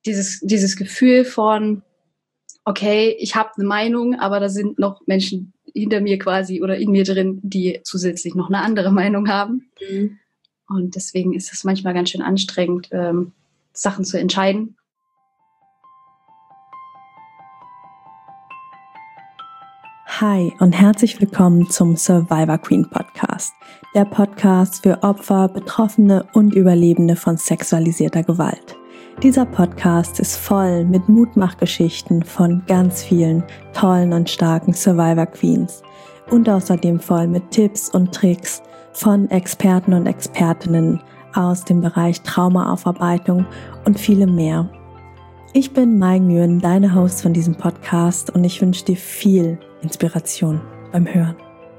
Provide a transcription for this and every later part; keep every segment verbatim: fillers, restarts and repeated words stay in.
dieses, dieses Gefühl von, okay, ich habe eine Meinung, aber da sind noch Menschen hinter mir quasi oder in mir drin, die zusätzlich noch eine andere Meinung haben. Mhm. Und deswegen ist es manchmal ganz schön anstrengend, ähm, Sachen zu entscheiden. Hi und herzlich willkommen zum Survivor Queen Podcast, der Podcast für Opfer, Betroffene und Überlebende von sexualisierter Gewalt. Dieser Podcast ist voll mit Mutmachgeschichten von ganz vielen tollen und starken Survivor Queens und außerdem voll mit Tipps und Tricks von Experten und Expertinnen aus dem Bereich Traumaaufarbeitung und vielem mehr. Ich bin Mai Nguyen, deine Host von diesem Podcast, und ich wünsche dir viel Inspiration beim Hören.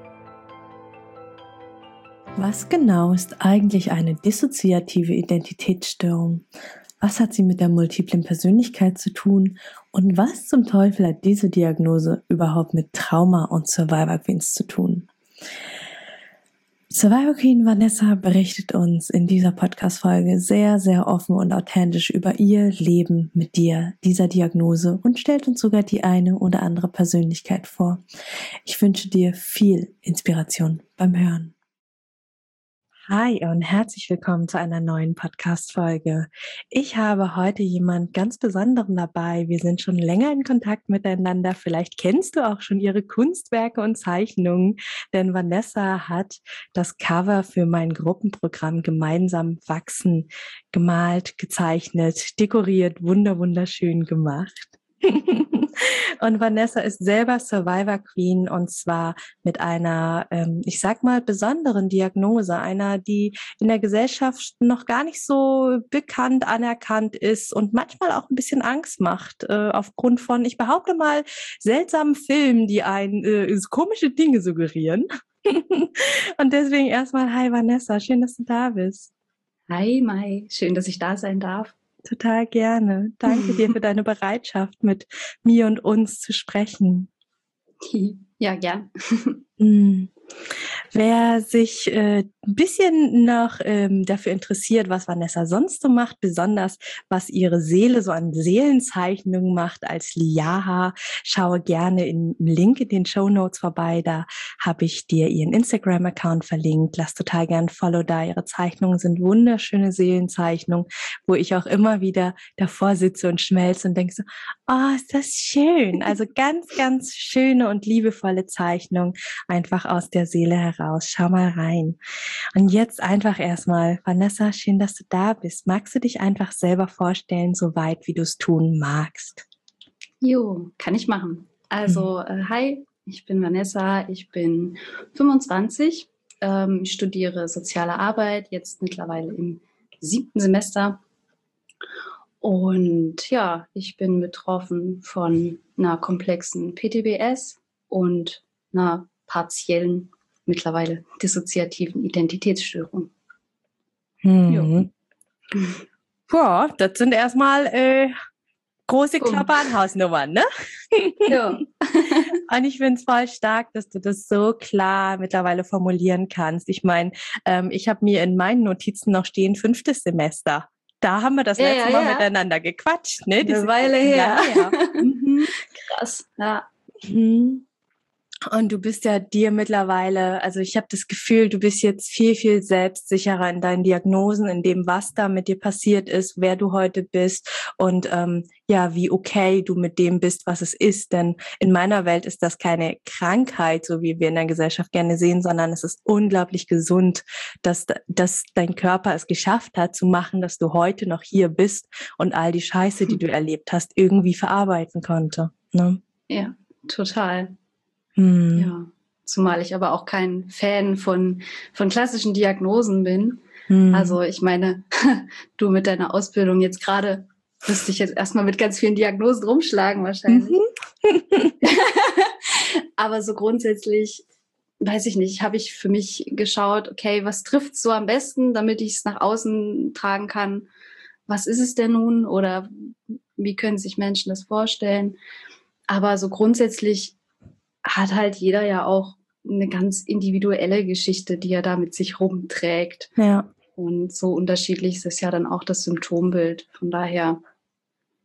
Was genau ist eigentlich eine dissoziative Identitätsstörung? Was hat sie mit der multiplen Persönlichkeit zu tun? Und was zum Teufel hat diese Diagnose überhaupt mit Trauma und Survivor Queens zu tun? Survivor Queen Vanessa berichtet uns in dieser Podcast-Folge sehr, sehr offen und authentisch über ihr Leben mit dir, dieser Diagnose, und stellt uns sogar die eine oder andere Persönlichkeit vor. Ich wünsche dir viel Inspiration beim Hören. Hi und herzlich willkommen zu einer neuen Podcast-Folge. Ich habe heute jemand ganz Besonderen dabei. Wir sind schon länger in Kontakt miteinander. Vielleicht kennst du auch schon ihre Kunstwerke und Zeichnungen, denn Vanessa hat das Cover für mein Gruppenprogramm Gemeinsam wachsen gemalt, gezeichnet, dekoriert, wunder wunderschön gemacht. Und Vanessa ist selber Survivor Queen, und zwar mit einer, ähm, ich sag mal, besonderen Diagnose, einer, die in der Gesellschaft noch gar nicht so bekannt, anerkannt ist und manchmal auch ein bisschen Angst macht, äh, aufgrund von, ich behaupte mal, seltsamen Filmen, die einen äh, komische Dinge suggerieren. Und deswegen erstmal, hi Vanessa, schön, dass du da bist. Hi Mai, schön, dass ich da sein darf. Total gerne. Danke dir für deine Bereitschaft, mit mir und uns zu sprechen. Ja, gern. Mm. Wer sich äh, ein bisschen noch ähm, dafür interessiert, was Vanessa sonst so macht, besonders was ihre Seele so an Seelenzeichnungen macht als Liaha, schaue gerne im Link in den Shownotes vorbei. Da habe ich dir ihren Instagram-Account verlinkt. Lass total gern Follow da. Ihre Zeichnungen sind wunderschöne Seelenzeichnungen, wo ich auch immer wieder davor sitze und schmelze und denke so, oh, ist das schön. Also ganz, ganz schöne und liebevolle Zeichnungen, einfach aus der Seele heraus. Schau mal rein. Und jetzt einfach erstmal, Vanessa, schön, dass du da bist. Magst du dich einfach selber vorstellen, so weit, wie du es tun magst? Jo, kann ich machen. Also, äh, hi, ich bin Vanessa, ich bin fünfundzwanzig, ähm, ich studiere Soziale Arbeit, jetzt mittlerweile im siebten Semester. Und ja, ich bin betroffen von einer komplexen P T B S und einer partiellen, mittlerweile dissoziativen Identitätsstörung. Hm. Ja, das sind erstmal äh, große Oh. Klappe an Hausnummern, ne? Ja. Und ich finde es voll stark, dass du das so klar mittlerweile formulieren kannst. Ich meine, ähm, ich habe mir in meinen Notizen noch stehen, fünftes Semester. Da haben wir das Ja, letzte ja, Mal ja. miteinander gequatscht, ne? Eine Weile her. Ja, mhm. Krass, ja. Mhm. Und du bist ja dir mittlerweile, also ich habe das Gefühl, du bist jetzt viel, viel selbstsicherer in deinen Diagnosen, in dem, was da mit dir passiert ist, wer du heute bist und ähm, ja, wie okay du mit dem bist, was es ist. Denn in meiner Welt ist das keine Krankheit, so wie wir in der Gesellschaft gerne sehen, sondern es ist unglaublich gesund, dass, dass dein Körper es geschafft hat, zu machen, dass du heute noch hier bist und all die Scheiße, die du erlebt hast, irgendwie verarbeiten konnte. Ne? Ja, total. Hm. Ja, zumal ich aber auch kein Fan von, von klassischen Diagnosen bin. Hm. Also ich meine, du mit deiner Ausbildung jetzt gerade wirst dich jetzt erstmal mit ganz vielen Diagnosen rumschlagen wahrscheinlich. Mhm. Aber so grundsätzlich, weiß ich nicht, habe ich für mich geschaut, okay, was trifft so am besten, damit ich es nach außen tragen kann? Was ist es denn nun? Oder wie können sich Menschen das vorstellen? Aber so grundsätzlich hat halt jeder ja auch eine ganz individuelle Geschichte, die er da mit sich rumträgt. Ja. Und so unterschiedlich ist es ja dann auch das Symptombild. Von daher,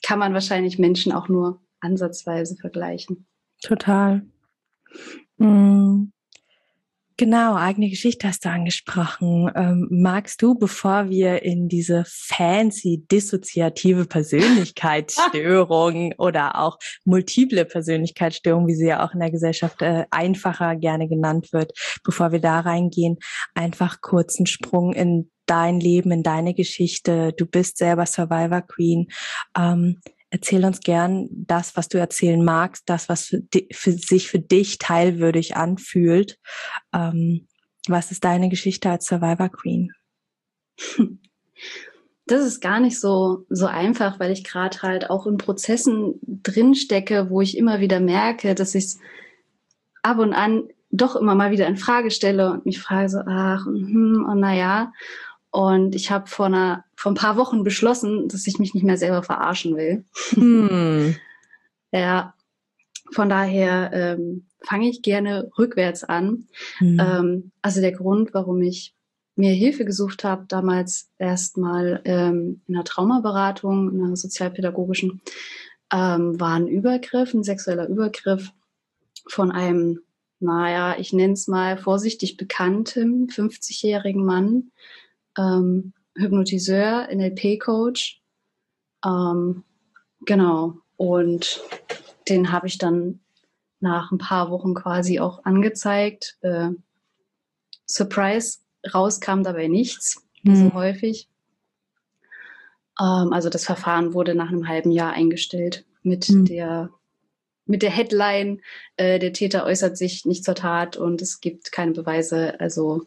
kann man wahrscheinlich Menschen auch nur ansatzweise vergleichen. Total. Mhm. Genau, eigene Geschichte hast du angesprochen. Ähm, magst du, bevor wir in diese fancy dissoziative Persönlichkeitsstörung oder auch multiple Persönlichkeitsstörung, wie sie ja auch in der Gesellschaft äh, einfacher gerne genannt wird, bevor wir da reingehen, einfach kurz einen Sprung in dein Leben, in deine Geschichte. Du bist selber Survivor Queen. Ähm, Erzähl uns gern das, was du erzählen magst, das, was für, di- für sich für dich teilwürdig anfühlt. Ähm, was ist deine Geschichte als Survivor Queen? Das ist gar nicht so, so einfach, weil ich gerade halt auch in Prozessen drin stecke, wo ich immer wieder merke, dass ich es ab und an doch immer mal wieder in Frage stelle und mich frage so, ach, und, hm, und naja. Und ich habe vor einer, vor ein paar Wochen beschlossen, dass ich mich nicht mehr selber verarschen will. Hm. Ja, von daher ähm, fange ich gerne rückwärts an. Hm. Ähm, also der Grund, warum ich mir Hilfe gesucht habe, damals erstmal ähm, in einer Traumaberatung, in einer sozialpädagogischen, ähm, war ein Übergriff, ein sexueller Übergriff von einem, naja, ich nenne es mal vorsichtig bekanntem fünfzigjährigen Mann, ähm, Hypnotiseur, N L P-Coach. Ähm, genau. Und den habe ich dann nach ein paar Wochen quasi auch angezeigt. Äh, Surprise, rauskam dabei nichts, wie so häufig. Ähm, also das Verfahren wurde nach einem halben Jahr eingestellt mit Hm. der mit der Headline, äh, der Täter äußert sich nicht zur Tat und es gibt keine Beweise, also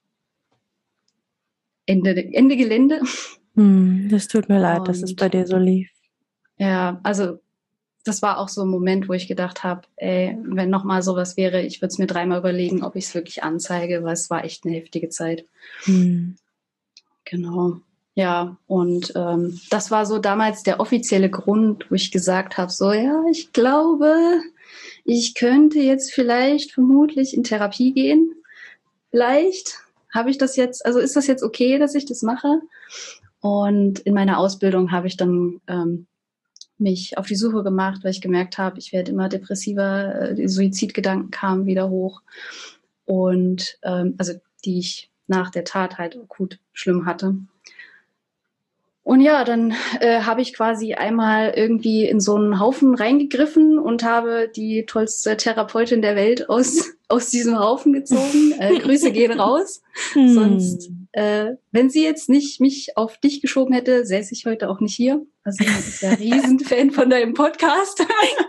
Ende, Ende Gelände. Hm. Das tut mir leid, dass es Und bei dir so lief. ja, also das war auch so ein Moment, wo ich gedacht habe, ey, wenn nochmal sowas wäre, ich würde es mir dreimal überlegen, ob ich es wirklich anzeige, weil es war echt eine heftige Zeit. Hm. Genau. Ja, und ähm, das war so damals der offizielle Grund, wo ich gesagt habe, so ja, ich glaube, ich könnte jetzt vielleicht vermutlich in Therapie gehen. Vielleicht habe ich das jetzt, also ist das jetzt okay, dass ich das mache? Und in meiner Ausbildung habe ich dann ähm, mich auf die Suche gemacht, weil ich gemerkt habe, ich werde immer depressiver, äh, die Suizidgedanken kamen wieder hoch. Und ähm, also die ich nach der Tat halt akut schlimm hatte. Und ja, dann äh, habe ich quasi einmal irgendwie in so einen Haufen reingegriffen und habe die tollste Therapeutin der Welt aus, aus diesem Haufen gezogen. Äh, Grüße gehen raus. Hm. Sonst, äh, wenn sie jetzt nicht mich auf dich geschoben hätte, säße ich heute auch nicht hier. Also ich bin ja Riesenfan von deinem Podcast.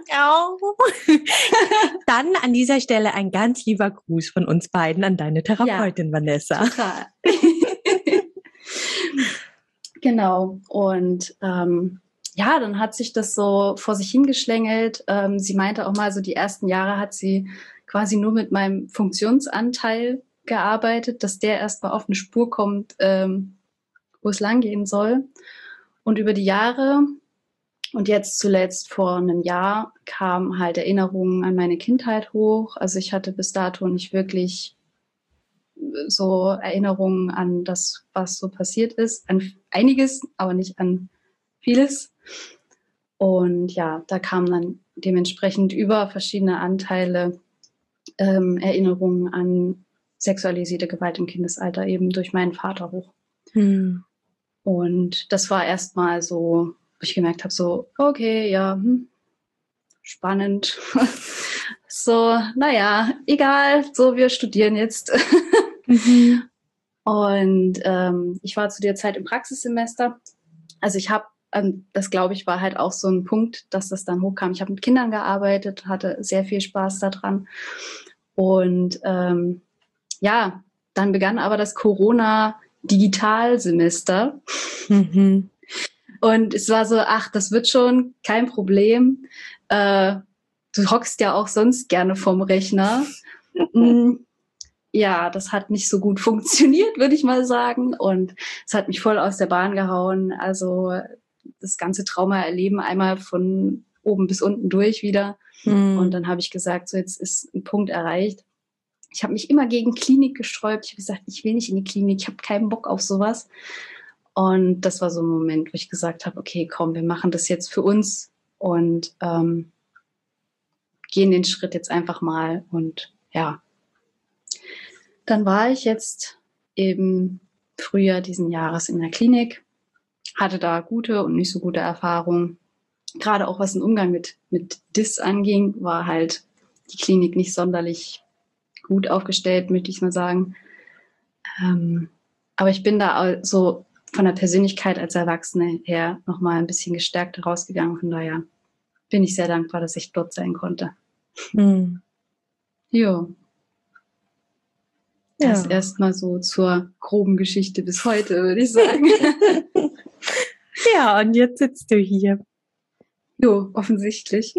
Dann an dieser Stelle ein ganz lieber Gruß von uns beiden an deine Therapeutin, ja, Vanessa. Total. Genau. Und ähm, ja, dann hat sich das so vor sich hingeschlängelt. Ähm, sie meinte auch mal, so die ersten Jahre hat sie quasi nur mit meinem Funktionsanteil gearbeitet, dass der erstmal auf eine Spur kommt, ähm, wo es langgehen soll. Und über die Jahre und jetzt zuletzt vor einem Jahr kamen halt Erinnerungen an meine Kindheit hoch. Also ich hatte bis dato nicht wirklich so Erinnerungen an das, was so passiert ist, an einiges, aber nicht an vieles. Und ja, da kamen dann dementsprechend über verschiedene Anteile ähm, Erinnerungen an sexualisierte Gewalt im Kindesalter eben durch meinen Vater hoch. Hm. Und das war erstmal so, wo ich gemerkt habe, so, okay, ja, hm, spannend. So, naja, egal, so, wir studieren jetzt. Mhm. Und ähm, ich war zu der Zeit im Praxissemester. Also ich habe, ähm, das glaube ich, war halt auch so ein Punkt, dass das dann hochkam. Ich habe mit Kindern gearbeitet, hatte sehr viel Spaß daran. Und ähm, ja, dann begann aber das Corona-Digitalsemester. Mhm. Und es war so, ach, das wird schon, kein Problem. Äh, du hockst ja auch sonst gerne vom Rechner. Ja, das hat nicht so gut funktioniert, würde ich mal sagen. Und es hat mich voll aus der Bahn gehauen. Also das ganze Trauma erleben, einmal von oben bis unten durch wieder. Mhm. Und dann habe ich gesagt, so jetzt ist ein Punkt erreicht. Ich habe mich immer gegen Klinik gesträubt. Ich habe gesagt, ich will nicht in die Klinik, ich habe keinen Bock auf sowas. Und das war so ein Moment, wo ich gesagt habe, okay, komm, wir machen das jetzt für uns und ähm, gehen den Schritt jetzt einfach mal. Und ja, dann war ich jetzt im Frühjahr diesen Jahres in der Klinik, hatte da gute und nicht so gute Erfahrungen. Gerade auch was den Umgang mit, mit D I S anging, war halt die Klinik nicht sonderlich gut aufgestellt, möchte ich mal sagen. Ähm, aber ich bin da so von der Persönlichkeit als Erwachsene her nochmal ein bisschen gestärkt rausgegangen. Von daher bin ich sehr dankbar, dass ich dort sein konnte. Hm. Jo. Das Ja. erstmal so zur groben Geschichte bis heute, würde ich sagen. Ja, und jetzt sitzt du hier. Jo, offensichtlich.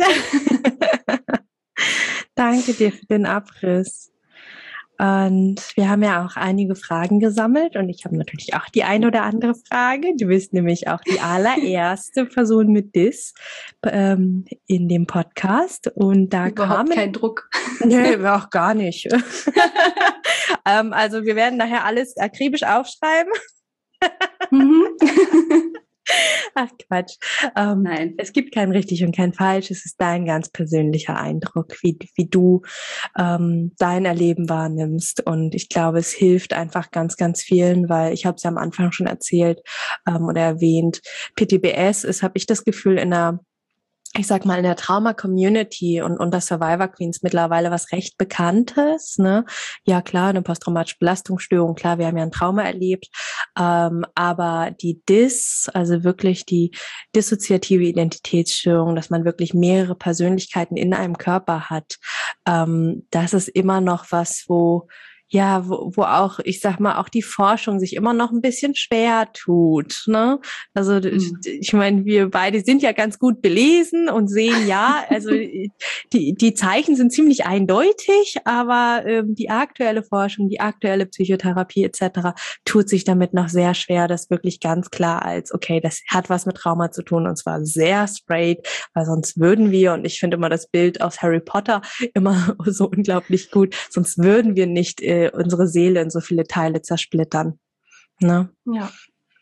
Danke dir für den Abriss. Und wir haben ja auch einige Fragen gesammelt und ich habe natürlich auch die eine oder andere Frage. Du bist nämlich auch die allererste Person mit D I S ähm, in dem Podcast und da Überhaupt kamen... kein Druck. Nee, auch gar nicht. ähm, also wir werden nachher alles akribisch aufschreiben. Mhm. Ach Quatsch. Ähm, Nein. Es gibt kein richtig und kein falsch. Es ist dein ganz persönlicher Eindruck, wie, wie du ähm, dein Erleben wahrnimmst. Und ich glaube, es hilft einfach ganz, ganz vielen, weil ich habe es ja am Anfang schon erzählt ähm, oder erwähnt. P T B S ist, habe ich das Gefühl, in einer ich sag mal, in der Trauma-Community und unter Survivor Queens mittlerweile was recht Bekanntes, ne? Ja, klar, eine posttraumatische Belastungsstörung, klar, wir haben ja ein Trauma erlebt, ähm, aber die D I S, also wirklich die dissoziative Identitätsstörung, dass man wirklich mehrere Persönlichkeiten in einem Körper hat, ähm, das ist immer noch was, wo ja, wo, wo auch, ich sag mal, auch die Forschung sich immer noch ein bisschen schwer tut, ne? Also mhm. ich meine, wir beide sind ja ganz gut belesen und sehen ja, also die die Zeichen sind ziemlich eindeutig, aber ähm, die aktuelle Forschung, die aktuelle Psychotherapie et cetera tut sich damit noch sehr schwer, das wirklich ganz klar als, okay, das hat was mit Trauma zu tun und zwar sehr straight, weil sonst würden wir, und ich finde immer das Bild aus Harry Potter immer so unglaublich gut, sonst würden wir nicht äh, unsere Seele in so viele Teile zersplittern. Ne? Ja.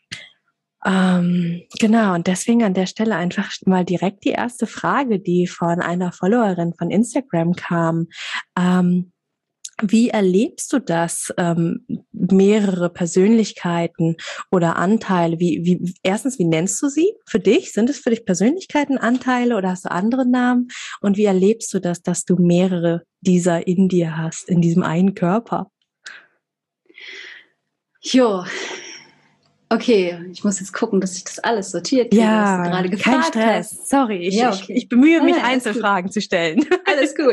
Ähm, genau, und deswegen an der Stelle einfach mal direkt die erste Frage, die von einer Followerin von Instagram kam. Ähm, wie erlebst du das, ähm, mehrere Persönlichkeiten oder Anteile? Wie, wie, erstens, wie nennst du sie für dich? Sind es für dich Persönlichkeiten, Anteile oder hast du andere Namen? Und wie erlebst du das, dass du mehrere dieser in dir hast, in diesem einen Körper? Jo. Okay, ich muss jetzt gucken, dass ich das alles sortiert kriege, ja, was du gerade gefragt kein Stress. hast. Sorry, ich, ja, okay. ich, ich bemühe mich, nein, nein, Einzelfragen zu stellen. Alles gut.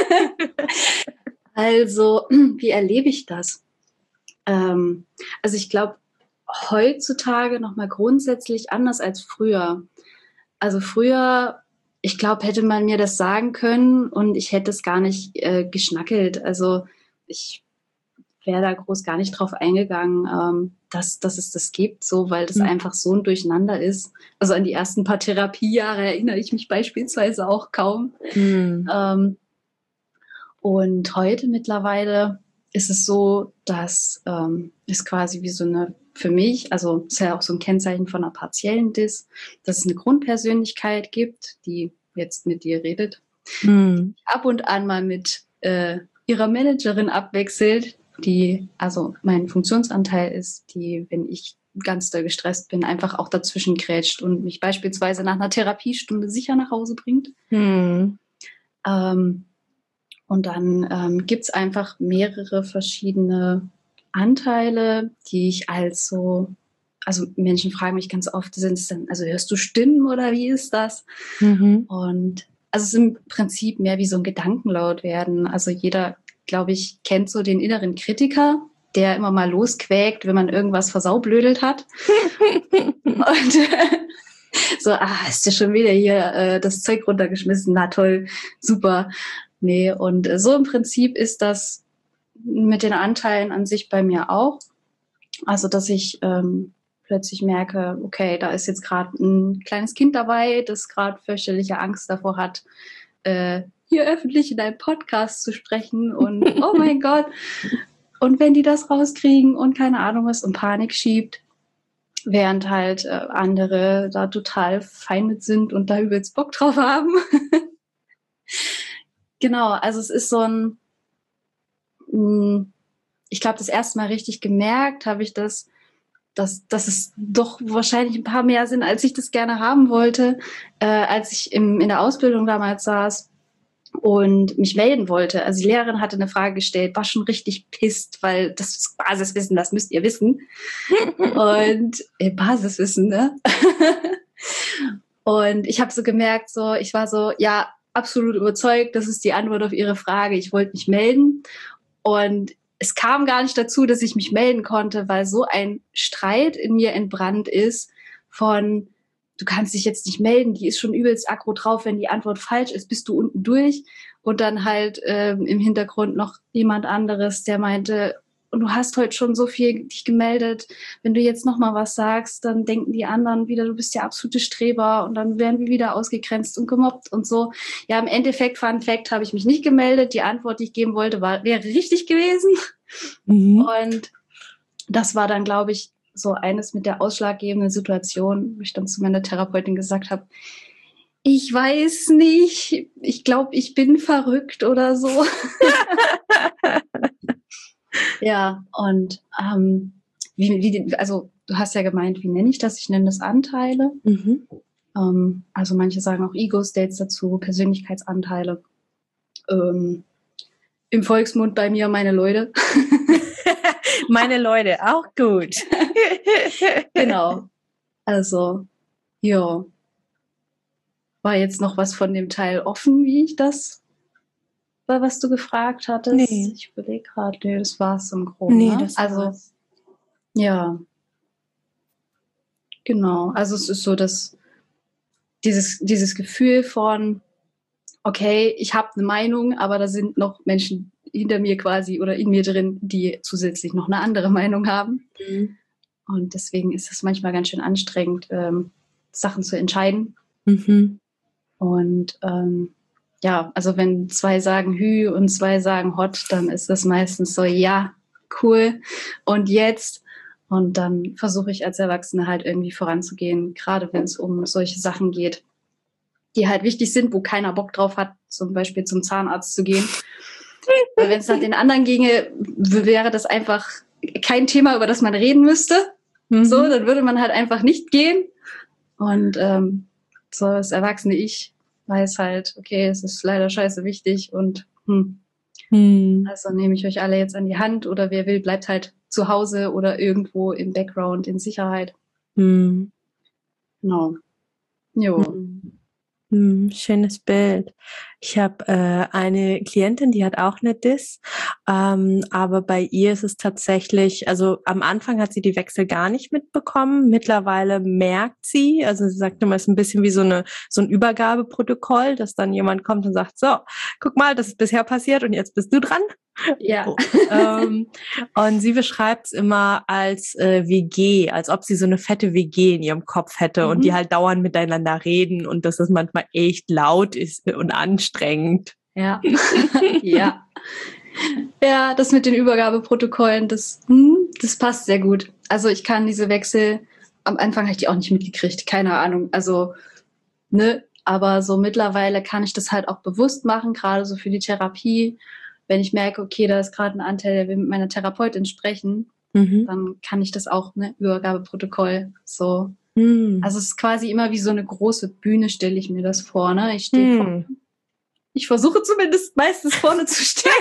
Also, wie erlebe ich das? Ähm, also ich glaube, heutzutage nochmal grundsätzlich anders als früher. Also früher, ich glaube, hätte man mir das sagen können und ich hätte es gar nicht äh, geschnackelt. Also ich wäre da groß gar nicht drauf eingegangen, ähm, dass, dass es das gibt, so, weil das mhm. einfach so ein Durcheinander ist. Also an die ersten paar Therapiejahre erinnere ich mich beispielsweise auch kaum. Mhm. Ähm, und heute mittlerweile ist es so, dass ähm, es quasi wie so eine, für mich, also ist ja auch so ein Kennzeichen von einer partiellen D I S, dass es eine Grundpersönlichkeit gibt, die jetzt mit dir redet, mhm. ab und an mal mit äh, ihrer Managerin abwechselt, die also mein Funktionsanteil ist, die, wenn ich ganz doll gestresst bin, einfach auch dazwischen grätscht und mich beispielsweise nach einer Therapiestunde sicher nach Hause bringt. Mhm. Ähm, und dann ähm, gibt es einfach mehrere verschiedene Anteile, die ich als so, also Menschen fragen mich ganz oft, sind es dann, also hörst du Stimmen oder wie ist das? Mhm. Und also es ist im Prinzip mehr wie so ein Gedankenlaut werden. Also jeder, glaube ich, kennt so den inneren Kritiker, der immer mal losquäkt, wenn man irgendwas versaublödelt hat. Und so, ah, ist ja schon wieder hier äh, das Zeug runtergeschmissen. Na toll, super. Nee, und äh, so im Prinzip ist das mit den Anteilen an sich bei mir auch. Also, dass ich ähm, plötzlich merke, okay, da ist jetzt gerade ein kleines Kind dabei, das gerade fürchterliche Angst davor hat, äh, hier öffentlich in einem Podcast zu sprechen und oh mein Gott. Und wenn die das rauskriegen und keine Ahnung was und Panik schiebt. während halt äh, andere da total fein mit sind und da übelst Bock drauf haben. Genau, also es ist so ein, mh, ich glaube, das erste Mal richtig gemerkt habe ich das, dass, dass es doch wahrscheinlich ein paar mehr sind, als ich das gerne haben wollte, äh, als ich im, in der Ausbildung damals saß und mich melden wollte. Also die Lehrerin hatte eine Frage gestellt, war schon richtig pisst, weil das ist Basiswissen, das müsst ihr wissen. Und äh, Basiswissen, ne? Und ich habe so gemerkt, so ich war so, ja, absolut überzeugt, das ist die Antwort auf ihre Frage. Ich wollte mich melden und es kam gar nicht dazu, dass ich mich melden konnte, weil so ein Streit in mir entbrannt ist von, du kannst dich jetzt nicht melden, die ist schon übelst aggro drauf, wenn die Antwort falsch ist, bist du unten durch. Und dann halt ähm, im Hintergrund noch jemand anderes, der meinte, und du hast heute schon so viel dich gemeldet, wenn du jetzt noch mal was sagst, dann denken die anderen wieder, du bist der absolute Streber und dann werden wir wieder ausgegrenzt und gemobbt und so. Ja, im Endeffekt, Fun Fact, habe ich mich nicht gemeldet. Die Antwort, die ich geben wollte, war, wäre richtig gewesen. Mhm. Und das war dann, glaube ich, so eines mit der ausschlaggebenden Situation, wo ich dann zu meiner Therapeutin gesagt habe, ich weiß nicht, ich glaube, ich bin verrückt oder so. Ja, und ähm, wie, wie, also du hast ja gemeint, wie nenne ich das? Ich nenne das Anteile. Mhm. Ähm, also manche sagen auch Ego-States dazu, Persönlichkeitsanteile. Ähm, Im Volksmund bei mir meine Leute. Meine Leute, auch gut. Genau. Also, ja. War jetzt noch was von dem Teil offen, wie ich das, was du gefragt hattest? Nee. Ich überlege gerade, nee, das war es im Groben. Nee, ne? das also, war's. Ja. Genau. Also es ist so, dass dieses, dieses Gefühl von, okay, ich habe eine Meinung, aber da sind noch Menschen hinter mir quasi oder in mir drin, die zusätzlich noch eine andere Meinung haben. Mhm. Und deswegen ist es manchmal ganz schön anstrengend, ähm, Sachen zu entscheiden. Mhm. Und ähm, ja, also wenn zwei sagen Hü und zwei sagen Hot, dann ist das meistens so, ja, cool. Und jetzt? Und dann versuche ich als Erwachsene halt irgendwie voranzugehen, gerade wenn es um solche Sachen geht, die halt wichtig sind, wo keiner Bock drauf hat, zum Beispiel zum Zahnarzt zu gehen. Weil wenn es nach den anderen ginge, wäre das einfach kein Thema, über das man reden müsste. Mhm. So, dann würde man halt einfach nicht gehen. Und ähm, so das erwachsene Ich weiß halt, okay, es ist leider scheiße wichtig und hm. Hm. Also nehme ich euch alle jetzt an die Hand oder wer will, bleibt halt zu Hause oder irgendwo im Background in Sicherheit. Hm. Genau. Jo. Hm. Hm, schönes Bild. Ich habe äh, eine Klientin, die hat auch eine Dis, ähm, aber bei ihr ist es tatsächlich, also am Anfang hat sie die Wechsel gar nicht mitbekommen, mittlerweile merkt sie, also sie sagt immer, es ist ein bisschen wie so eine so ein Übergabeprotokoll, dass dann jemand kommt und sagt, so, guck mal, das ist bisher passiert und jetzt bist du dran. Ja. ähm, und sie beschreibt es immer als äh, W G, als ob sie so eine fette W G in ihrem Kopf hätte mhm. und die halt dauernd miteinander reden und dass es manchmal echt laut ist und anstrengend. Ja. Ja. Ja, das mit den Übergabeprotokollen, das, hm, das passt sehr gut. Also ich kann diese Wechsel, am Anfang habe ich die auch nicht mitgekriegt, keine Ahnung. Also, ne, aber so mittlerweile kann ich das halt auch bewusst machen, gerade so für die Therapie. Wenn ich merke, okay, da ist gerade ein Anteil, der will mit meiner Therapeutin sprechen, mhm. dann kann ich das auch, ne, Übergabeprotokoll, so. Mhm. Also es ist quasi immer wie so eine große Bühne, stelle ich mir das vor, ne? Ich stehe mhm. vor, ich versuche zumindest meistens vorne zu stehen.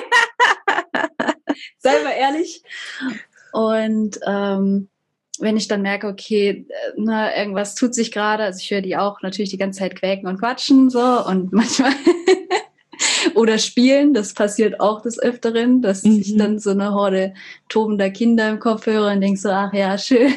Sei mal ehrlich. Und ähm, wenn ich dann merke, okay, na, irgendwas tut sich gerade, also ich höre die auch natürlich die ganze Zeit quäken und quatschen, so, und manchmal oder spielen, das passiert auch des Öfteren, dass mhm. ich dann so eine Horde tobender Kinder im Kopf höre und denke so, ach ja, schön.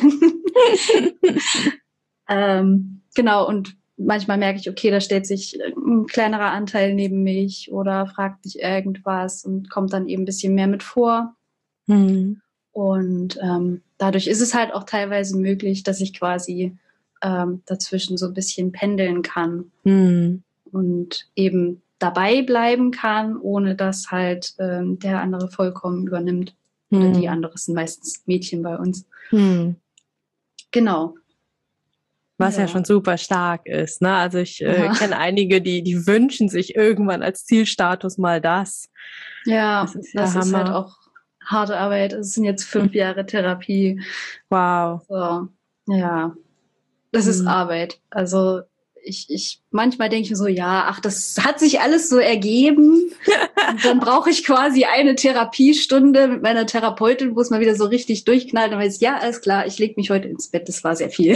ähm, genau, und manchmal merke ich, okay, da stellt sich ein kleinerer Anteil neben mich oder fragt mich irgendwas und kommt dann eben ein bisschen mehr mit vor. Mhm. Und ähm, dadurch ist es halt auch teilweise möglich, dass ich quasi ähm, dazwischen so ein bisschen pendeln kann mhm. und eben dabei bleiben kann, ohne dass halt ähm, der andere vollkommen übernimmt. Mhm. Oder die andere, sind meistens Mädchen bei uns. Mhm. Genau. Was ja. ja schon super stark ist, ne? Also ich äh, ja. kenne einige, die die wünschen sich irgendwann als Zielstatus mal das. Ja, das ist, das ist halt auch harte Arbeit. Es sind jetzt fünf Jahre Therapie. Wow. So, ja, das hm. ist Arbeit. Also ich, ich manchmal denke ich mir so, ja, ach, das hat sich alles so ergeben. Und dann brauche ich quasi eine Therapiestunde mit meiner Therapeutin, wo es mal wieder so richtig durchknallt. Und weiß ich, ja, alles klar, ich lege mich heute ins Bett. Das war sehr viel.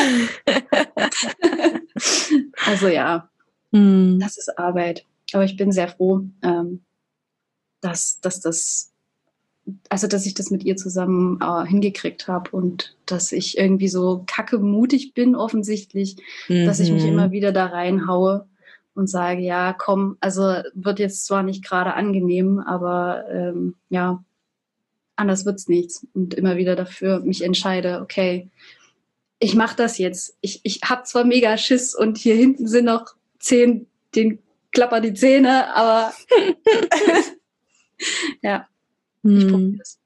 Also ja, hm. das ist Arbeit. Aber ich bin sehr froh, ähm, dass, dass das, also dass ich das mit ihr zusammen äh, hingekriegt habe und dass ich irgendwie so kacke mutig bin offensichtlich, mhm. dass ich mich immer wieder da reinhaue und sage, ja, komm, also wird jetzt zwar nicht gerade angenehm, aber ähm, ja, anders wird's nichts und immer wieder dafür mich entscheide, okay, ich mache das jetzt. Ich, ich habe zwar mega Schiss und hier hinten sind noch zehn, den klappern die Zähne, aber ja. Ich probiere es.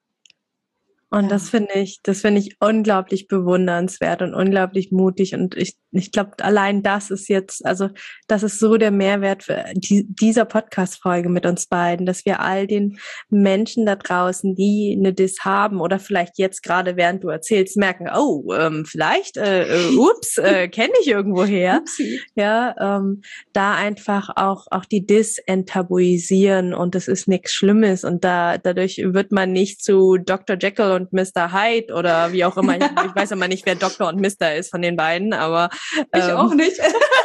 Und ja. das finde ich, das finde ich unglaublich bewundernswert und unglaublich mutig. Und ich, ich glaube, allein das ist jetzt, also das ist so der Mehrwert für die, dieser Podcast-Folge mit uns beiden, dass wir all den Menschen da draußen, die eine Dis haben oder vielleicht jetzt gerade, während du erzählst, merken, oh, ähm, vielleicht, äh, äh, ups, äh, kenne ich irgendwo her. Ja, ähm, da einfach auch, auch die Dis enttabuisieren und das ist nichts Schlimmes und da, dadurch wird man nicht zu Doktor Jekyll und Mister Hyde oder wie auch immer. Ich, ich weiß immer nicht, wer Doktor und Mister ist von den beiden, aber ähm, ich auch nicht.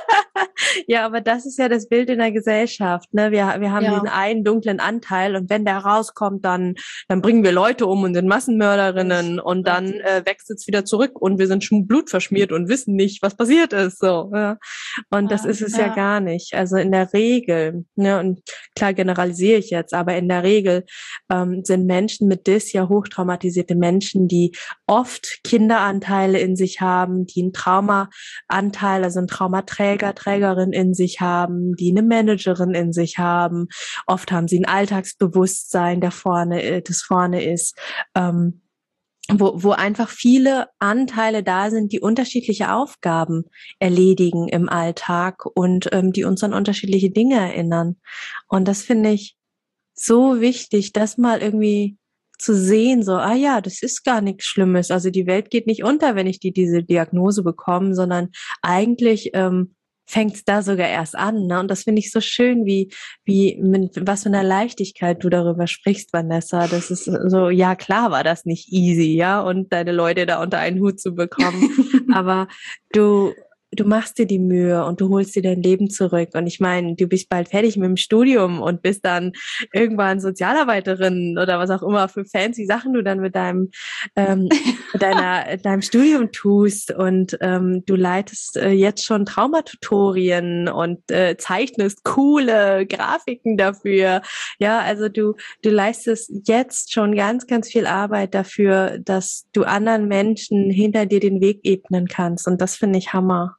Ja, aber das ist ja das Bild in der Gesellschaft, ne? Wir, wir haben ja. diesen einen dunklen Anteil und wenn der rauskommt, dann, dann bringen wir Leute um und sind Massenmörderinnen und dann äh, wächst es wieder zurück und wir sind schon blutverschmiert und wissen nicht, was passiert ist, so, ja. Und das ja, ist es ja. ja gar nicht. Also in der Regel, ne, und klar generalisiere ich jetzt, aber in der Regel ähm, sind Menschen mit Dis ja hochtraumatisierte Menschen, die oft Kinderanteile in sich haben, die einen Traumaanteil, also einen Traumaträger, Trägerin in sich haben, die eine Managerin in sich haben. Oft haben sie ein Alltagsbewusstsein, der vorne, das vorne ist, ähm, wo, wo einfach viele Anteile da sind, die unterschiedliche Aufgaben erledigen im Alltag und ähm, die uns an unterschiedliche Dinge erinnern. Und das finde ich so wichtig, das mal irgendwie zu sehen, so, ah ja, das ist gar nichts Schlimmes. Also die Welt geht nicht unter, wenn ich die diese Diagnose bekomme, sondern eigentlich ähm, fängt es da sogar erst an, ne? Und das finde ich so schön, wie wie mit was für einer Leichtigkeit du darüber sprichst, Vanessa. Das ist so, ja klar war das nicht easy, ja, und deine Leute da unter einen Hut zu bekommen, aber du du machst dir die Mühe und du holst dir dein Leben zurück. Und ich meine, du bist bald fertig mit dem Studium und bist dann irgendwann Sozialarbeiterin oder was auch immer für fancy Sachen du dann mit deinem ähm, mit deiner deinem Studium tust. Und ähm, du leitest äh, jetzt schon Traumatutorien und äh, zeichnest coole Grafiken dafür. Ja, also du du leistest jetzt schon ganz, ganz viel Arbeit dafür, dass du anderen Menschen hinter dir den Weg ebnen kannst. Und das finde ich Hammer.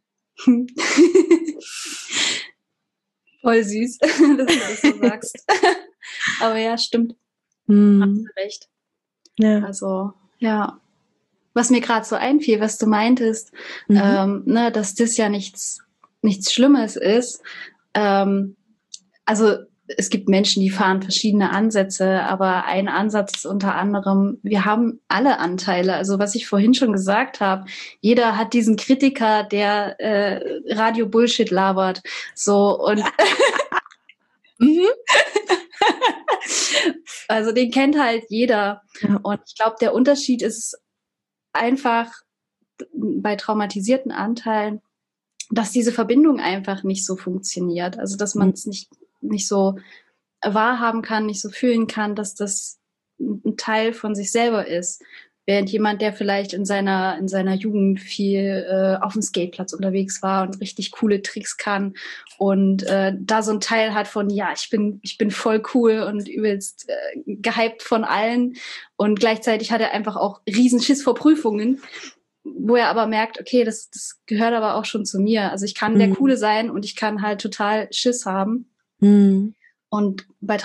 Voll süß, dass du das so sagst. Aber ja, stimmt. Hm. Hast du recht. Ja. Also, ja. Was mir gerade so einfiel, was du meintest, mhm. ähm, ne, dass das ja nichts, nichts Schlimmes ist. Ähm, also es gibt Menschen, die fahren verschiedene Ansätze, aber ein Ansatz ist unter anderem, wir haben alle Anteile. Also was ich vorhin schon gesagt habe, jeder hat diesen Kritiker, der äh, Radio-Bullshit labert. So und mhm. Also den kennt halt jeder. Ja. Und ich glaube, der Unterschied ist einfach bei traumatisierten Anteilen, dass diese Verbindung einfach nicht so funktioniert. Also dass man es nicht nicht so wahrhaben kann, nicht so fühlen kann, dass das ein Teil von sich selber ist. Während jemand, der vielleicht in seiner in seiner Jugend viel äh, auf dem Skateplatz unterwegs war und richtig coole Tricks kann und äh, da so ein Teil hat von, ja, ich bin ich bin voll cool und übelst äh, gehypt von allen und gleichzeitig hat er einfach auch riesen Schiss vor Prüfungen, wo er aber merkt, okay, das das gehört aber auch schon zu mir. Also ich kann mhm. der Coole sein und ich kann halt total Schiss haben. Mhm. Und bei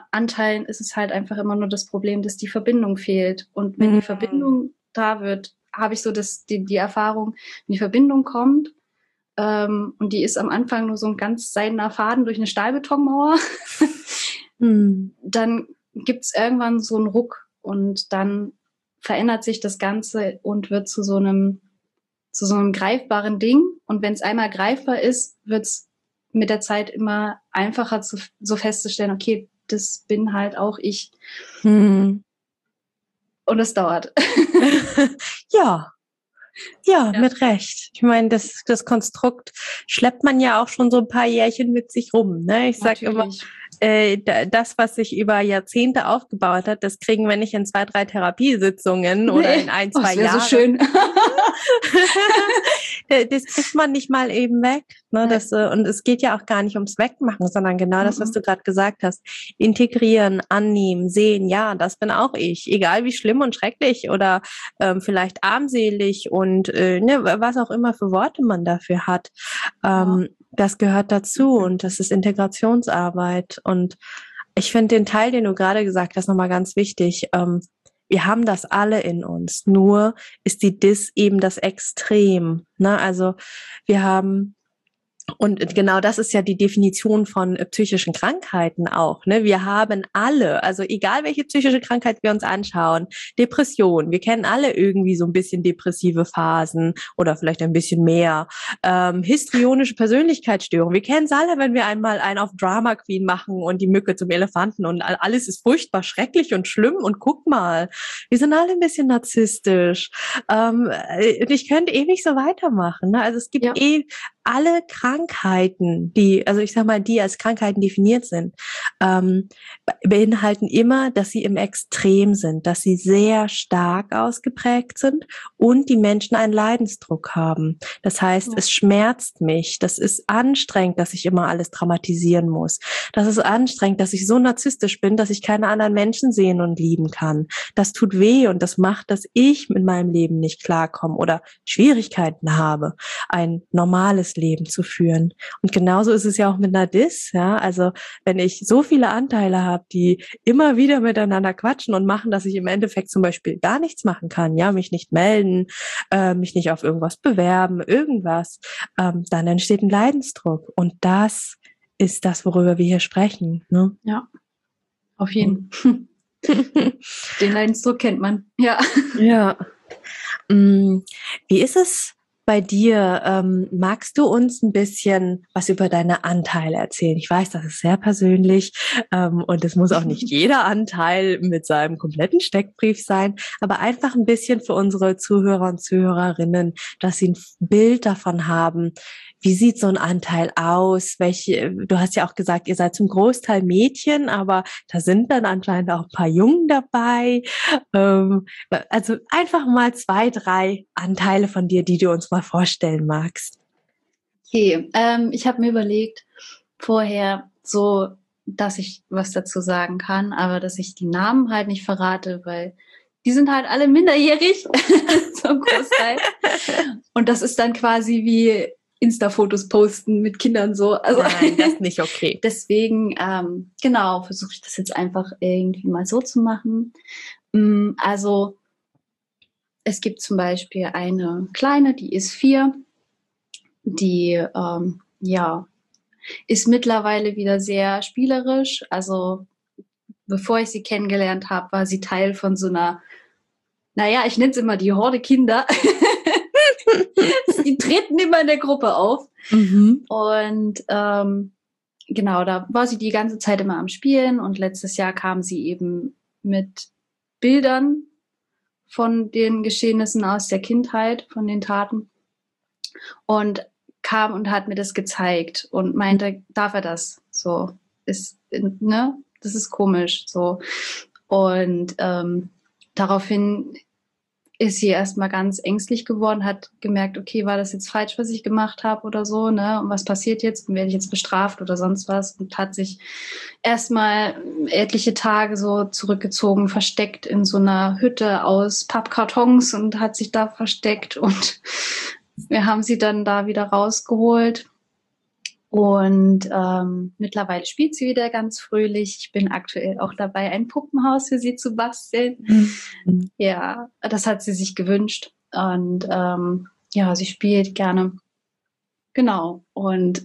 Traumaanteilen ist es halt einfach immer nur das Problem, dass die Verbindung fehlt. Und wenn mhm. die Verbindung da wird, habe ich so das, die, die Erfahrung, wenn die Verbindung kommt, ähm, und die ist am Anfang nur so ein ganz seidener Faden durch eine Stahlbetonmauer, hm. dann gibt's irgendwann so einen Ruck und dann verändert sich das Ganze und wird zu so einem, zu so einem greifbaren Ding. Und wenn es einmal greifbar ist, wird's mit der Zeit immer einfacher, zu, so festzustellen, okay, das bin halt auch ich. Hm. Und es dauert. Ja. Ja, Ja. mit Recht. Ich meine, das, das Konstrukt schleppt man ja auch schon so ein paar Jährchen mit sich rum. Ne? Ich sag immer, äh, das, was sich über Jahrzehnte aufgebaut hat, das kriegen wir nicht in zwei, drei Therapiesitzungen oder Nee. in ein, Oh, zwei das Jahren. So schön. Das kriegt man nicht mal eben weg. Ne? Das, und es geht ja auch gar nicht ums Wegmachen, sondern genau das, was du gerade gesagt hast. Integrieren, annehmen, sehen, ja, das bin auch ich. Egal wie schlimm und schrecklich oder ähm, vielleicht armselig und äh, ne, was auch immer für Worte man dafür hat. Ähm, ja. Das gehört dazu und das ist Integrationsarbeit. Und ich finde den Teil, den du gerade gesagt hast, nochmal ganz wichtig. Ähm, Wir haben das alle in uns, nur ist die Dis eben das Extrem. Ne? Also wir haben, und genau das ist ja die Definition von äh, psychischen Krankheiten auch. Ne? Wir haben alle, also egal welche psychische Krankheit wir uns anschauen, Depression, wir kennen alle irgendwie so ein bisschen depressive Phasen oder vielleicht ein bisschen mehr. Ähm, histrionische Persönlichkeitsstörung, wir kennen es alle, wenn wir einmal einen auf Drama Queen machen und die Mücke zum Elefanten und alles ist furchtbar schrecklich und schlimm und guck mal, wir sind alle ein bisschen narzisstisch. Ähm, ich könnte ewig so weitermachen. Ne? Also es gibt ja. eh alle Krankheiten, die, also ich sag mal, die als Krankheiten definiert sind, ähm, beinhalten immer, dass sie im Extrem sind, dass sie sehr stark ausgeprägt sind und die Menschen einen Leidensdruck haben. Das heißt, ja. es schmerzt mich, das ist anstrengend, dass ich immer alles dramatisieren muss. Das ist anstrengend, dass ich so narzisstisch bin, dass ich keine anderen Menschen sehen und lieben kann. Das tut weh und das macht, dass ich mit meinem Leben nicht klarkomme oder Schwierigkeiten habe, ein normales Leben zu führen. Und genauso ist es ja auch mit einer Dis, ja, also wenn ich so viele Anteile habe, die immer wieder miteinander quatschen und machen, dass ich im Endeffekt zum Beispiel gar nichts machen kann, ja, mich nicht melden, äh, mich nicht auf irgendwas bewerben, irgendwas, ähm, dann entsteht ein Leidensdruck und das ist das, worüber wir hier sprechen, ne? Ja, auf jeden Fall. Den Leidensdruck kennt man, ja. Ja. Wie ist es bei dir? Ähm, magst du uns ein bisschen was über deine Anteile erzählen? Ich weiß, das ist sehr persönlich ähm, und es muss auch nicht jeder Anteil mit seinem kompletten Steckbrief sein, aber einfach ein bisschen für unsere Zuhörer und Zuhörerinnen, dass sie ein Bild davon haben, wie sieht so ein Anteil aus? Welche, du hast ja auch gesagt, ihr seid zum Großteil Mädchen, aber da sind dann anscheinend auch ein paar Jungen dabei. Ähm, also einfach mal zwei, drei Anteile von dir, die du uns mal vorstellen magst. Okay, ähm, ich habe mir überlegt vorher so, dass ich was dazu sagen kann, aber dass ich die Namen halt nicht verrate, weil die sind halt alle minderjährig zum Großteil. Und das ist dann quasi wie Insta-Fotos posten mit Kindern so. Also nein, das ist nicht okay. Deswegen, ähm, genau, versuche ich das jetzt einfach irgendwie mal so zu machen. Also es gibt zum Beispiel eine Kleine, die ist vier, die, ähm, ja, ist mittlerweile wieder sehr spielerisch. Also bevor ich sie kennengelernt habe, war sie Teil von so einer, naja, ich nenne es immer die Horde Kinder. Die treten immer in der Gruppe auf. Mhm. Und ähm, genau, da war sie die ganze Zeit immer am Spielen und letztes Jahr kam sie eben mit Bildern von den Geschehnissen aus der Kindheit, von den Taten und kam und hat mir das gezeigt und meinte, darf er das? So, ist, ne, das ist komisch, so. Und ähm, daraufhin ist sie erstmal ganz ängstlich geworden, hat gemerkt, okay, war das jetzt falsch, was ich gemacht habe oder so, ne? Und was passiert jetzt? Und werde ich jetzt bestraft oder sonst was? Und hat sich erstmal etliche Tage so zurückgezogen, versteckt in so einer Hütte aus Pappkartons und hat sich da versteckt. Und wir haben sie dann da wieder rausgeholt. Und ähm, mittlerweile spielt sie wieder ganz fröhlich. Ich bin aktuell auch dabei, ein Puppenhaus für sie zu basteln. Mhm. Ja, das hat sie sich gewünscht. Und ähm, ja, sie spielt gerne. Genau. Und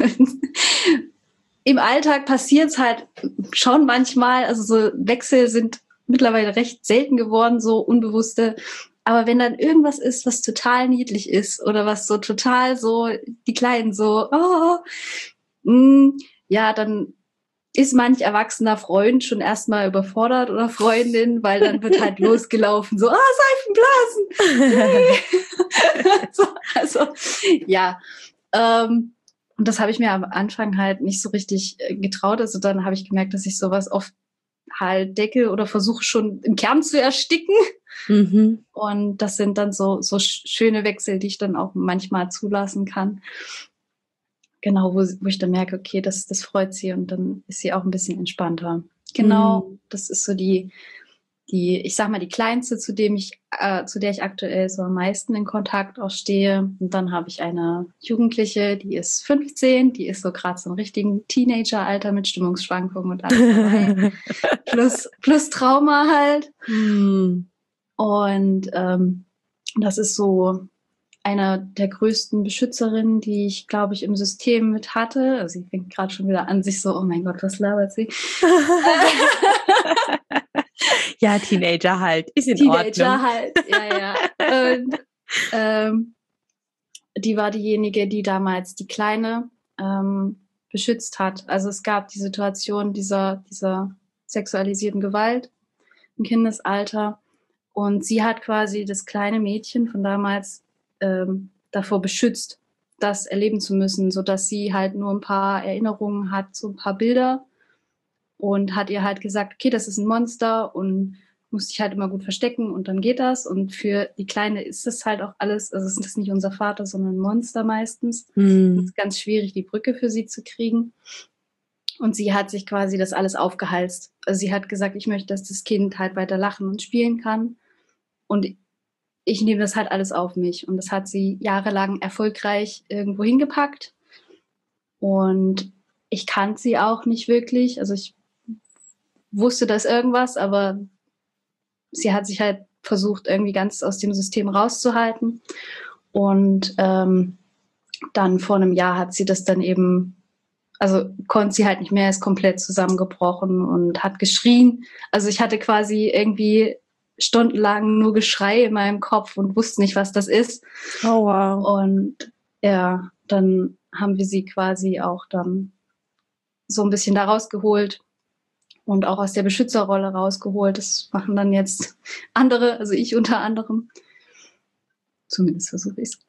im Alltag passiert es halt schon manchmal, also so Wechsel sind mittlerweile recht selten geworden, so unbewusste. Aber wenn dann irgendwas ist, was total niedlich ist oder was so total so, die Kleinen so, oh, mh, ja, dann ist manch erwachsener Freund schon erstmal überfordert oder Freundin, weil dann wird halt losgelaufen, so, ah, Seifenblasen! Hey. so, also, ja, ähm, und das habe ich mir am Anfang halt nicht so richtig getraut. Also dann habe ich gemerkt, dass ich sowas oft halt decke oder versuche schon im Kern zu ersticken. Mhm. Und das sind dann so, so schöne Wechsel, die ich dann auch manchmal zulassen kann. Genau, wo, wo ich dann merke, okay, das, das freut sie und dann ist sie auch ein bisschen entspannter. Genau, mhm. Das ist so die, die, ich sag mal, die kleinste, zu dem ich, äh, zu der ich aktuell so am meisten in Kontakt auch stehe. Und dann habe ich eine Jugendliche, die ist fünfzehn, die ist so gerade so im richtigen Teenageralter mit Stimmungsschwankungen und alles dabei. plus, plus Trauma halt. Mhm. Und ähm, das ist so einer der größten Beschützerinnen, die ich, glaube ich, im System mit hatte. Also sie fängt gerade schon wieder an, sich so, oh mein Gott, was labert sie? Ja, Teenager halt, ist in Teenager Ordnung. halt, ja, ja. Und ähm, die war diejenige, die damals die Kleine ähm, beschützt hat. Also es gab die Situation dieser, dieser sexualisierten Gewalt im Kindesalter und sie hat quasi das kleine Mädchen von damals ähm, davor beschützt, das erleben zu müssen, sodass sie halt nur ein paar Erinnerungen hat, so ein paar Bilder und hat ihr halt gesagt, okay, das ist ein Monster und muss dich halt immer gut verstecken und dann geht das. Und für die Kleine ist das halt auch alles, also es ist nicht unser Vater, sondern ein Monster meistens. Mhm. Es ist ganz schwierig, die Brücke für sie zu kriegen. Und sie hat sich quasi das alles aufgehalst. Also sie hat gesagt, ich möchte, dass das Kind halt weiter lachen und spielen kann. Und ich nehme das halt alles auf mich. Und das hat sie jahrelang erfolgreich irgendwo hingepackt. Und ich kannte sie auch nicht wirklich. Also ich wusste das irgendwas, aber sie hat sich halt versucht, irgendwie ganz aus dem System rauszuhalten. Und ähm, dann vor einem Jahr hat sie das dann eben, also konnte sie halt nicht mehr, ist komplett zusammengebrochen und hat geschrien. Also ich hatte quasi irgendwie stundenlang nur Geschrei in meinem Kopf und wusste nicht, was das ist. Oh, wow. Und ja, dann haben wir sie quasi auch dann so ein bisschen da rausgeholt und auch aus der Beschützerrolle rausgeholt. Das machen dann jetzt andere, also ich unter anderem. Zumindest versuche ich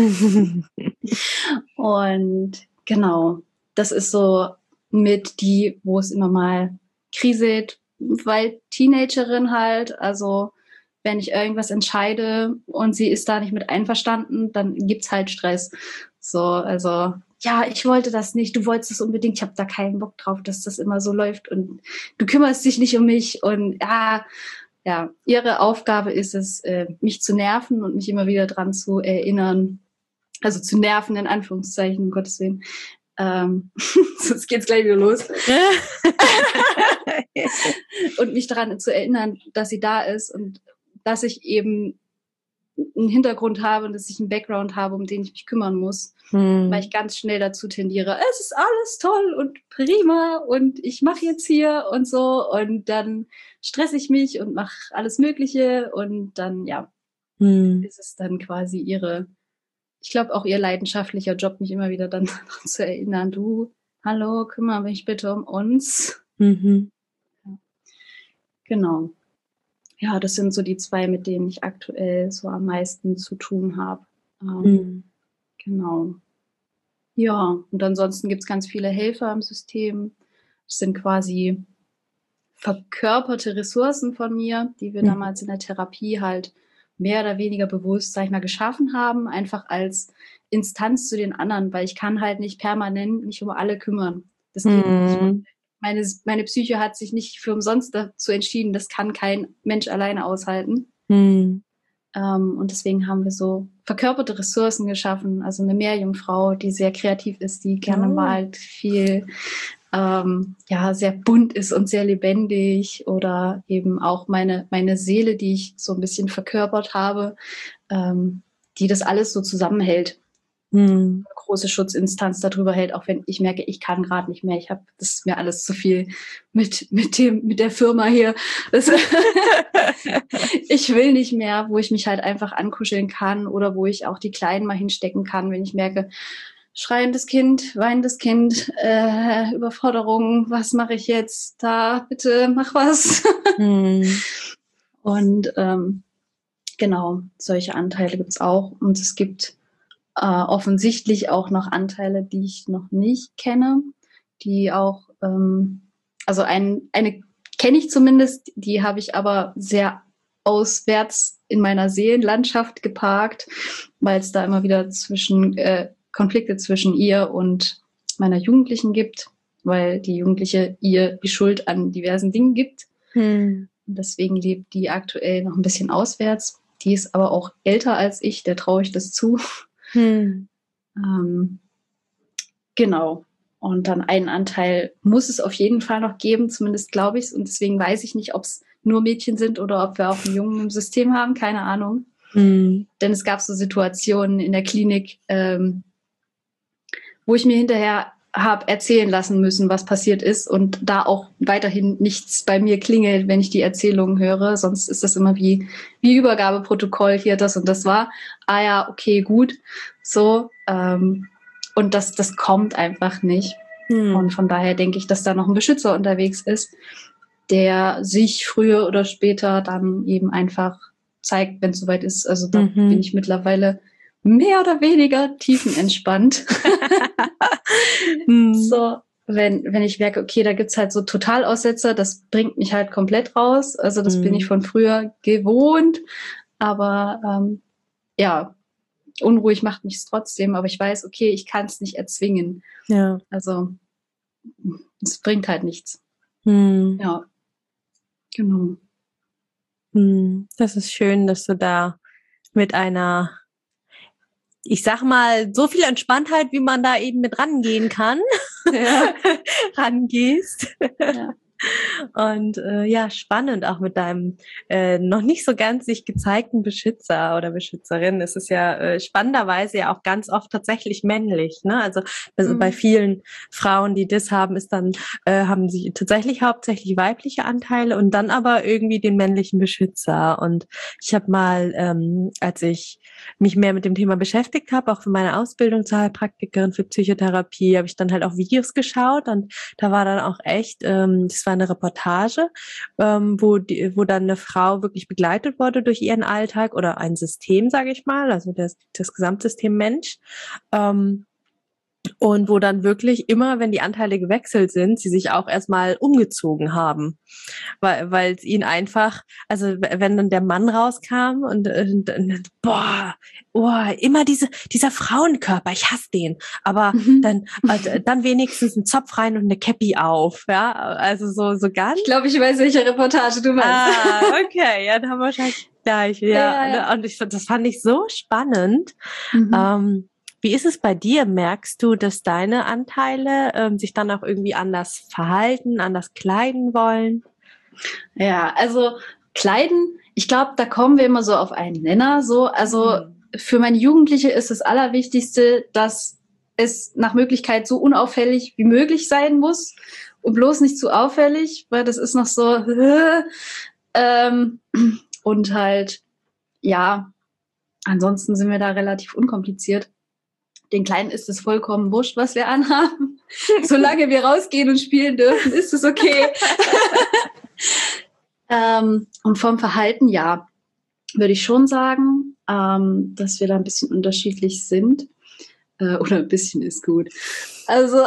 es. Und genau, das ist so mit die, wo es immer mal kriselt, weil Teenagerin halt, also wenn ich irgendwas entscheide und sie ist da nicht mit einverstanden, dann gibt's halt Stress. So, also ja, ich wollte das nicht, du wolltest es unbedingt, ich habe da keinen Bock drauf, dass das immer so läuft und du kümmerst dich nicht um mich und ja, ja, ihre Aufgabe ist es, äh, mich zu nerven und mich immer wieder dran zu erinnern, also zu nerven in Anführungszeichen, um Gottes Willen. Ähm, sonst geht's gleich wieder los. Und mich daran zu erinnern, dass sie da ist und dass ich eben einen Hintergrund habe und dass ich einen Background habe, um den ich mich kümmern muss, hm. weil ich ganz schnell dazu tendiere, es ist alles toll und prima und ich mache jetzt hier und so und dann stress ich mich und mache alles Mögliche und dann, ja, hm. ist es dann quasi ihre, ich glaube auch ihr leidenschaftlicher Job, mich immer wieder dann daran zu erinnern, du, hallo, kümmere mich bitte um uns. Mhm. Ja. Genau. Ja, das sind so die zwei, mit denen ich aktuell so am meisten zu tun habe. Ähm, mhm. Genau. Ja, und ansonsten gibt es ganz viele Helfer im System. Das sind quasi verkörperte Ressourcen von mir, die wir mhm. damals in der Therapie halt mehr oder weniger bewusst, sag ich mal, geschaffen haben, einfach als Instanz zu den anderen, weil ich kann halt nicht permanent mich um alle kümmern. Das geht mhm. nicht. Meine, meine Psyche hat sich nicht für umsonst dazu entschieden, das kann kein Mensch alleine aushalten. Mhm. Ähm, und deswegen haben wir so verkörperte Ressourcen geschaffen, also eine Meerjungfrau, die sehr kreativ ist, die gerne oh. malt, viel ähm, ja, sehr bunt ist und sehr lebendig oder eben auch meine, meine Seele, die ich so ein bisschen verkörpert habe, ähm, die das alles so zusammenhält. Hm. Eine große Schutzinstanz darüber hält, auch wenn ich merke, ich kann gerade nicht mehr. Ich habe, das ist mir alles zu viel mit mit dem mit der Firma hier. Das, ich will nicht mehr, wo ich mich halt einfach ankuscheln kann oder wo ich auch die Kleinen mal hinstecken kann, wenn ich merke, schreiendes Kind, weinendes Kind, äh, Überforderung, was mache ich jetzt? Da, bitte, mach was. Hm. Und ähm, genau, solche Anteile gibt's auch. Und es gibt äh, offensichtlich auch noch Anteile, die ich noch nicht kenne, die auch, ähm, also ein, eine kenne ich zumindest, die habe ich aber sehr auswärts in meiner Seelenlandschaft geparkt, weil es da immer wieder zwischen äh, Konflikte zwischen ihr und meiner Jugendlichen gibt, weil die Jugendliche ihr die Schuld an diversen Dingen gibt. Hm. Deswegen lebt die aktuell noch ein bisschen auswärts. Die ist aber auch älter als ich, der traue ich das zu. Hm. Ähm, genau. Und dann einen Anteil muss es auf jeden Fall noch geben, zumindest glaube ich es. Und deswegen weiß ich nicht, ob es nur Mädchen sind oder ob wir auch einen Jungen im System haben, keine Ahnung. Hm. Denn es gab so Situationen in der Klinik, ähm, wo ich mir hinterher habe erzählen lassen müssen, was passiert ist und da auch weiterhin nichts bei mir klingelt, wenn ich die Erzählungen höre. Sonst ist das immer wie, wie Übergabeprotokoll, hier das und das war. Ah ja, okay, gut. So, ähm, und das, das kommt einfach nicht. Hm. Und von daher denke ich, dass da noch ein Beschützer unterwegs ist, der sich früher oder später dann eben einfach zeigt, wenn es soweit ist. Also da Mhm. bin ich mittlerweile mehr oder weniger tiefenentspannt. Hm. So, wenn, wenn ich merke, okay, da gibt's halt so Totalaussetzer, das bringt mich halt komplett raus. Also das Hm. bin ich von früher gewohnt. Aber ähm, ja, unruhig macht mich es trotzdem. Aber ich weiß, okay, ich kann es nicht erzwingen. Ja. Also es bringt halt nichts. Hm. Ja, genau. Hm. Das ist schön, dass du da mit einer, ich sag mal, so viel Entspanntheit, wie man da eben mit rangehen kann, Ja. rangehst. Ja. Und äh, ja, spannend auch mit deinem äh, noch nicht so ganz sich gezeigten Beschützer oder Beschützerin. Es ist ja äh, spannenderweise ja auch ganz oft tatsächlich männlich, ne? Also, also Mhm. bei vielen Frauen, die das haben, ist dann äh, haben sie tatsächlich hauptsächlich weibliche Anteile und dann aber irgendwie den männlichen Beschützer. Und ich habe mal, ähm, als ich mich mehr mit dem Thema beschäftigt habe, auch für meine Ausbildung zur Heilpraktikerin für Psychotherapie, habe ich dann halt auch Videos geschaut und da war dann auch echt, ähm, das war eine Reportage, ähm, wo die, wo dann eine Frau wirklich begleitet wurde durch ihren Alltag oder ein System, sage ich mal, also das, das Gesamtsystem Mensch. Ähm, Und wo dann wirklich immer, wenn die Anteile gewechselt sind, sie sich auch erstmal umgezogen haben. Weil weil es ihnen einfach, also wenn dann der Mann rauskam und, und, und boah, oh, immer diese dieser Frauenkörper, ich hasse den. Aber Mhm. dann äh, dann wenigstens ein Zopf rein und eine Käppi auf, ja, also so so ganz. Ich glaube, ich weiß, welche Reportage du meinst. Ah, okay, ja, dann haben wir wahrscheinlich gleich, ja. Ja, ja. Und ich, das fand ich so spannend. Mhm. Ähm, Wie ist es bei dir? Merkst du, dass deine Anteile ähm, sich dann auch irgendwie anders verhalten, anders kleiden wollen? Ja, also Kleiden, ich glaube, da kommen wir immer so auf einen Nenner. So, also Mhm. für meine Jugendliche ist das Allerwichtigste, dass es nach Möglichkeit so unauffällig wie möglich sein muss und bloß nicht zu auffällig, weil das ist noch so ähm, und halt ja. Ansonsten sind wir da relativ unkompliziert. Den Kleinen ist es vollkommen wurscht, was wir anhaben. Solange wir rausgehen und spielen dürfen, ist es okay. ähm, und vom Verhalten, ja, würde ich schon sagen, ähm, dass wir da ein bisschen unterschiedlich sind. Äh, oder ein bisschen ist gut. Also,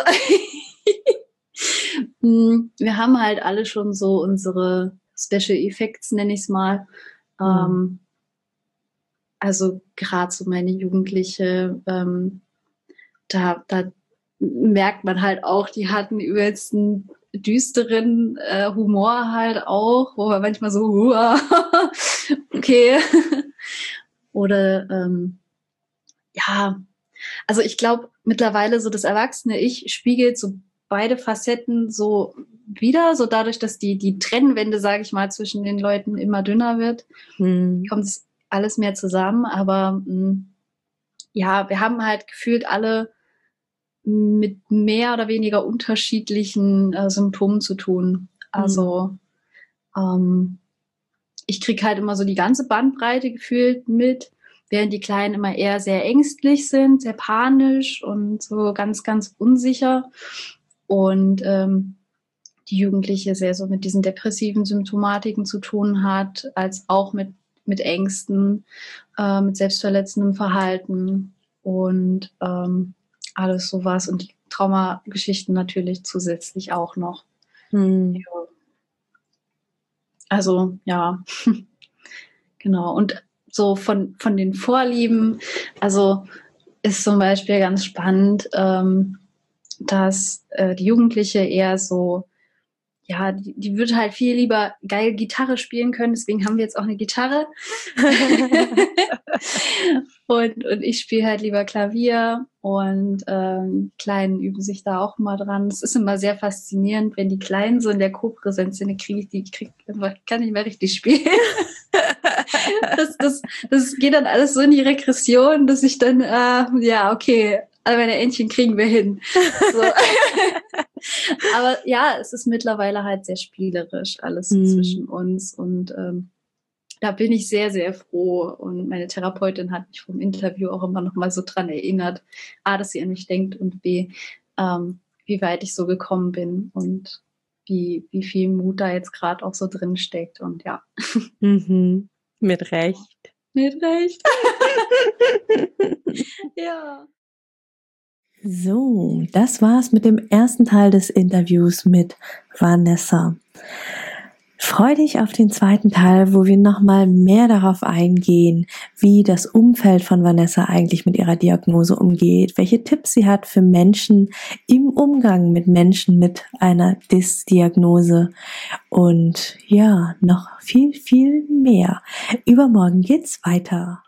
wir haben halt alle schon so unsere Special Effects, nenne ich es mal. Mhm. Ähm, also gerade so meine Jugendliche, ähm, da, da merkt man halt auch, die hatten übelst einen düsteren äh, Humor halt auch, wo man manchmal so, Hua, okay. Oder ähm, ja, also ich glaube mittlerweile so das erwachsene Ich spiegelt so beide Facetten so wieder, so dadurch, dass die die Trennwände, sage ich mal, zwischen den Leuten immer dünner wird, Mhm. kommt es alles mehr zusammen, aber mh, ja, wir haben halt gefühlt alle mit mehr oder weniger unterschiedlichen äh, Symptomen zu tun. Also mhm. ähm, ich kriege halt immer so die ganze Bandbreite gefühlt mit, während die Kleinen immer eher sehr ängstlich sind, sehr panisch und so ganz, ganz unsicher. Und ähm, die Jugendliche sehr so mit diesen depressiven Symptomatiken zu tun hat, als auch mit, mit Ängsten, äh, mit selbstverletzendem Verhalten und ähm, alles sowas. Und die Traumageschichten natürlich zusätzlich auch noch. Hm. Ja. Also, ja, genau. Und so von, von den Vorlieben, also ist zum Beispiel ganz spannend, ähm, dass äh, die Jugendliche eher so, ja, die, die würde halt viel lieber geil Gitarre spielen können, deswegen haben wir jetzt auch eine Gitarre. und, und ich spiele halt lieber Klavier und ähm, die Kleinen üben sich da auch mal dran. Es ist immer sehr faszinierend, wenn die Kleinen so in der Co-Präsenz sind, kriege ich die, krieg, kann nicht mehr richtig spielen. das, das, das geht dann alles so in die Regression, dass ich dann, äh, ja, okay, alle meine Entchen kriegen wir hin. So. Aber ja, es ist mittlerweile halt sehr spielerisch alles mhm. zwischen uns und ähm, da bin ich sehr, sehr froh und meine Therapeutin hat mich vom Interview auch immer noch mal so dran erinnert, A, dass sie an mich denkt und B, ähm, wie weit ich so gekommen bin und wie, wie viel Mut da jetzt gerade auch so drin steckt und ja. Mhm. Mit Recht. Mit Recht. Ja. So, das war's mit dem ersten Teil des Interviews mit Vanessa. Freu dich auf den zweiten Teil, wo wir nochmal mehr darauf eingehen, wie das Umfeld von Vanessa eigentlich mit ihrer Diagnose umgeht, welche Tipps sie hat für Menschen im Umgang mit Menschen mit einer D I S-Diagnose und ja, noch viel, viel mehr. Übermorgen geht's weiter.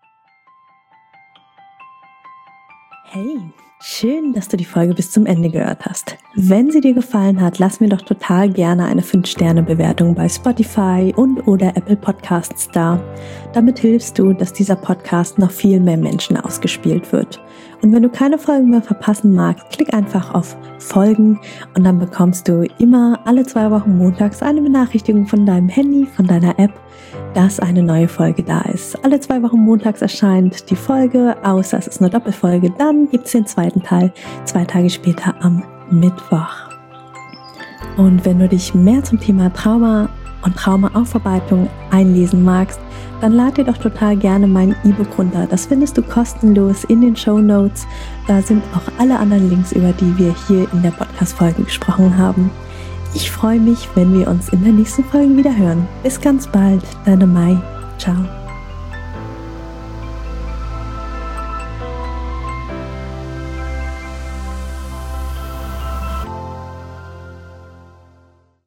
Hey! Schön, dass du die Folge bis zum Ende gehört hast. Wenn sie dir gefallen hat, lass mir doch total gerne eine fünf Sterne Bewertung bei Spotify und oder Apple Podcasts da. Damit hilfst du, dass dieser Podcast noch viel mehr Menschen ausgespielt wird. Und wenn du keine Folgen mehr verpassen magst, klick einfach auf Folgen und dann bekommst du immer alle zwei Wochen montags eine Benachrichtigung von deinem Handy, von deiner App, dass eine neue Folge da ist. Alle zwei Wochen montags erscheint die Folge, außer es ist eine Doppelfolge. Dann gibt es den zweiten Teil, zwei Tage später am Mittwoch. Und wenn du dich mehr zum Thema Trauma und Traumaaufarbeitung einlesen magst, dann lad dir doch total gerne mein E-Book runter. Das findest du kostenlos in den Shownotes. Da sind auch alle anderen Links, über die wir hier in der Podcast-Folge gesprochen haben. Ich freue mich, wenn wir uns in der nächsten Folge wieder hören. Bis ganz bald, deine Mai. Ciao.